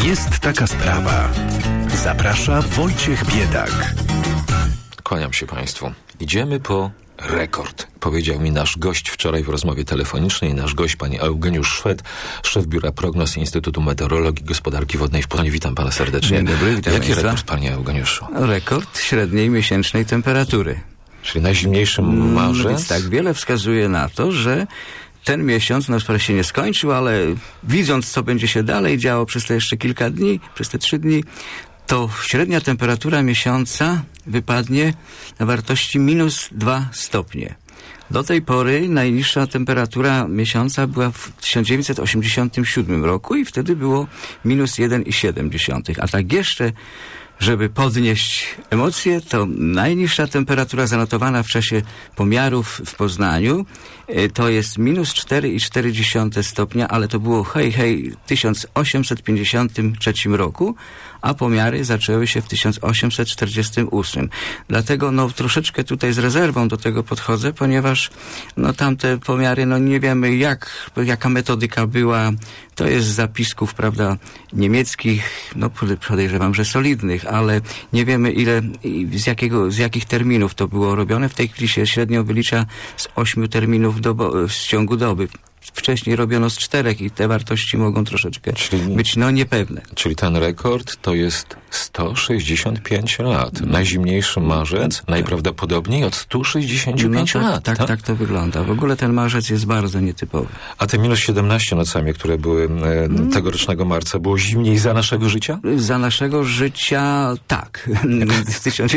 Jest taka sprawa. Zaprasza Wojciech Biedak. Kłaniam się Państwu. Idziemy po rekord, powiedział mi nasz gość wczoraj w rozmowie telefonicznej. Nasz gość, pani Eugeniusz Szwed, szef Biura Prognoz Instytutu Meteorologii i Gospodarki Wodnej w Poznaniu. Witam pana serdecznie. Dzień dobry, witam Jaki państwa. rekord, panie Eugeniuszu? Rekord średniej miesięcznej temperatury. Czyli najzimniejszy marzec? Więc tak, wiele wskazuje na to, że ten miesiąc, no wprawdzie się nie skończył, ale widząc, co będzie się dalej działo przez te jeszcze kilka dni, przez te 3 dni, to średnia temperatura miesiąca wypadnie na wartości -2 stopnie. Do tej pory najniższa temperatura miesiąca była w 1987 roku i wtedy było -1,7. A tak jeszcze, żeby podnieść emocje, to najniższa temperatura zanotowana w czasie pomiarów w Poznaniu to jest -4,4 stopnia, ale to było w 1853 roku, a pomiary zaczęły się w 1848. Dlatego troszeczkę tutaj z rezerwą do tego podchodzę, ponieważ tamte pomiary, nie wiemy jaka metodyka była. To jest z zapisków, prawda, niemieckich, podejrzewam, że solidnych, ale nie wiemy ile i z jakich terminów to było robione. W tej chwili się średnio wylicza z 8 terminów w ciągu doby. Wcześniej robiono z 4 i te wartości mogą troszeczkę być niepewne. Czyli ten rekord to jest 165 lat. Najzimniejszy marzec najprawdopodobniej od 165 lat. Tak to wygląda. W ogóle ten marzec jest bardzo nietypowy. A te -17 nocami, które były tegorocznego marca, było zimniej za naszego życia? Za naszego życia tak. W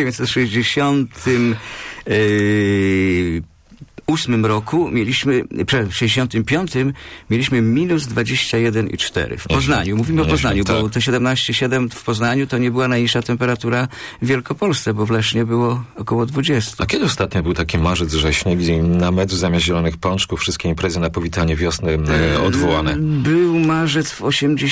1968 roku w 65 mieliśmy -21,4 w Poznaniu. Mówimy o Poznaniu, bo te 17,7 w Poznaniu to nie była najniższa temperatura w Wielkopolsce, bo w Lesznie było około 20. A kiedy ostatnio był taki marzec, że śnieg na metr zamiast zielonych pączków, wszystkie imprezy na powitanie wiosny odwołane? Był marzec w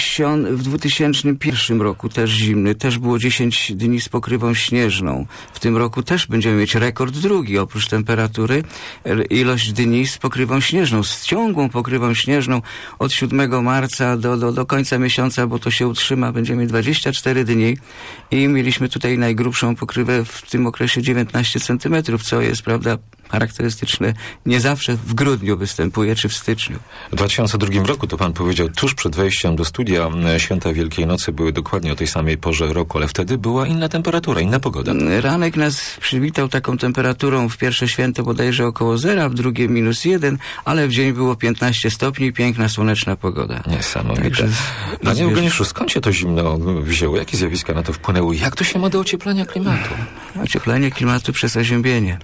2001 roku, też zimny, też było 10 dni z pokrywą śnieżną. W tym roku też będziemy mieć rekord drugi, oprócz temperatury, ilość dni z pokrywą śnieżną, z ciągłą pokrywą śnieżną od 7 marca do końca miesiąca, bo to się utrzyma, będziemy mieć 24 dni i mieliśmy tutaj najgrubszą pokrywę w tym okresie 19 centymetrów, co jest, prawda, charakterystyczne. Nie zawsze w grudniu występuje, czy w styczniu. W 2002 roku, to pan powiedział, tuż przed wejściem do studia, święta Wielkiej Nocy były dokładnie o tej samej porze roku, ale wtedy była inna temperatura, inna pogoda. Ranek nas przywitał taką temperaturą w pierwsze święto bodajże około 0, w drugie -1, ale w dzień było 15 stopni, piękna, słoneczna pogoda. Niesamowite. Panie Eugeniuszu, skąd się to zimno wzięło? Jakie zjawiska na to wpłynęły? Jak to się ma do ocieplenia klimatu? Ocieplenie klimatu przez oziębienie.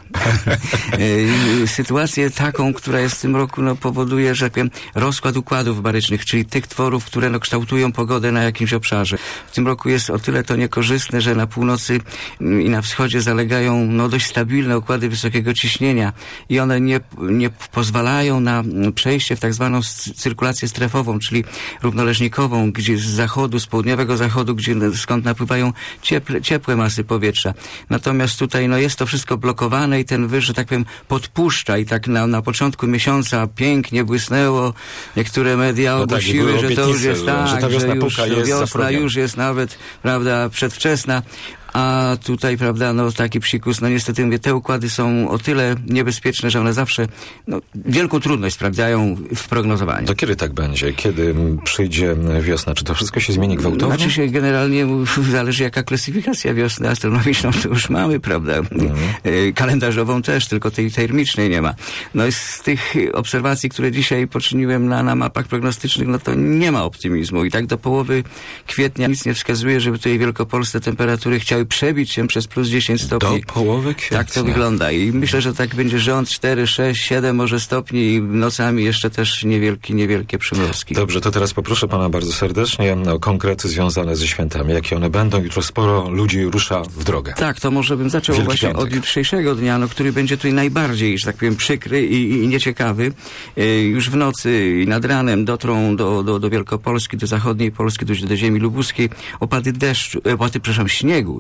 Sytuację taką, która jest w tym roku, powoduje, że rozkład układów barycznych, czyli tych tworów, które kształtują pogodę na jakimś obszarze. W tym roku jest o tyle to niekorzystne, że na północy i na wschodzie zalegają dość stabilne układy wysokiego ciśnienia i one nie pozwalają na przejście w tak zwaną cyrkulację strefową, czyli równoleżnikową, gdzie z zachodu, z południowego zachodu, skąd napływają ciepłe masy powietrza. Natomiast tutaj jest to wszystko blokowane i ten wyż, że tak powiem, podpuszcza i tak na początku miesiąca pięknie błysnęło. Niektóre media ogłosiły, że to już jest tak, że ta wiosna już jest nawet, prawda, przedwczesna. A tutaj, prawda, taki psikus, niestety mówię, te układy są o tyle niebezpieczne, że one zawsze wielką trudność sprawdzają w prognozowaniu. To kiedy tak będzie? Kiedy przyjdzie wiosna? Czy to wszystko się zmieni gwałtownie? Znaczy się generalnie zależy jaka klasyfikacja wiosny astronomiczną to już mamy, prawda? Kalendarzową też, tylko tej termicznej nie ma. Z tych obserwacji, które dzisiaj poczyniłem na mapach prognostycznych, to nie ma optymizmu i tak do połowy kwietnia nic nie wskazuje, żeby tutaj w Wielkopolsce temperatury chciały przebić się przez +10 stopni. Do połowy kwietnia. Tak to wygląda i myślę, że tak będzie rząd 4, 6, 7 może stopni i nocami jeszcze też niewielkie przymrozki. Dobrze, to teraz poproszę pana bardzo serdecznie o konkrety związane ze świętami. Jakie one będą? Jutro sporo ludzi rusza w drogę. Tak, to może bym zaczął właśnie od jutrzejszego dnia, który będzie tutaj najbardziej, że tak powiem, przykry i nieciekawy. Już w nocy i nad ranem dotrą do Wielkopolski, do zachodniej Polski, do ziemi lubuskiej opady śniegu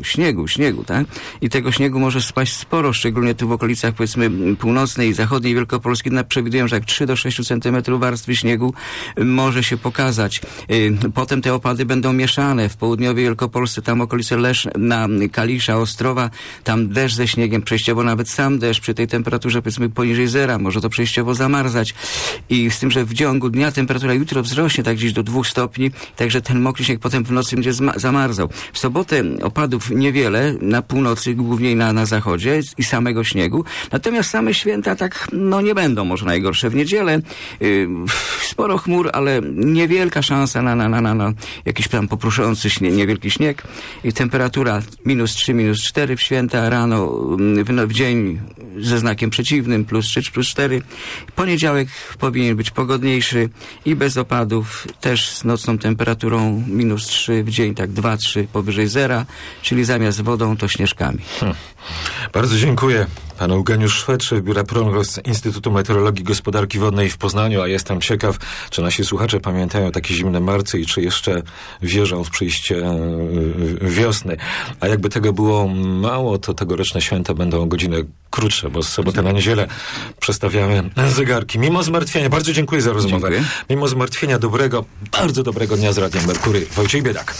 śniegu, tak? I tego śniegu może spaść sporo, szczególnie tu w okolicach, powiedzmy, północnej i zachodniej Wielkopolski. Przewidują, że jak 3 do 6 centymetrów warstwy śniegu może się pokazać. Potem te opady będą mieszane. W południowej Wielkopolsce, tam okolice Leszna, Kalisza, Ostrowa, tam deszcz ze śniegiem, przejściowo nawet sam deszcz przy tej temperaturze, powiedzmy, poniżej zera, może to przejściowo zamarzać. I z tym, że w ciągu dnia temperatura jutro wzrośnie tak gdzieś do 2 stopni, także ten mokry śnieg potem w nocy będzie zamarzał. W sobotę opadów niewiele, na północy, głównie na zachodzie i samego śniegu. Natomiast same święta tak, nie będą może najgorsze. W niedzielę sporo chmur, ale niewielka szansa na jakiś tam popruszający niewielki śnieg. I temperatura -3, -4 w święta, rano, w dzień ze znakiem przeciwnym, +3, +4. Poniedziałek powinien być pogodniejszy i bez opadów, też z nocną temperaturą -3 w dzień, tak 2-3 powyżej zera, czyli zamiast wodą to śnieżkami. Bardzo dziękuję. Pan Eugeniusz Szwed, szef biura Prognos Instytutu Meteorologii i Gospodarki Wodnej w Poznaniu, a jestem ciekaw, czy nasi słuchacze pamiętają takie zimne marce i czy jeszcze wierzą w przyjście wiosny. A jakby tego było mało, to tegoroczne święta będą o godzinę krótsze, bo z soboty na niedzielę przestawiamy zegarki. Mimo zmartwienia, bardzo dziękuję za rozmowę. Dziękuję. Mimo zmartwienia bardzo dobrego dnia z Radiem Merkury. Wojciech Biedak.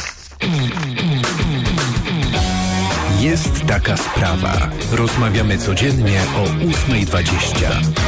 Jest taka sprawa. Rozmawiamy codziennie o 8:20.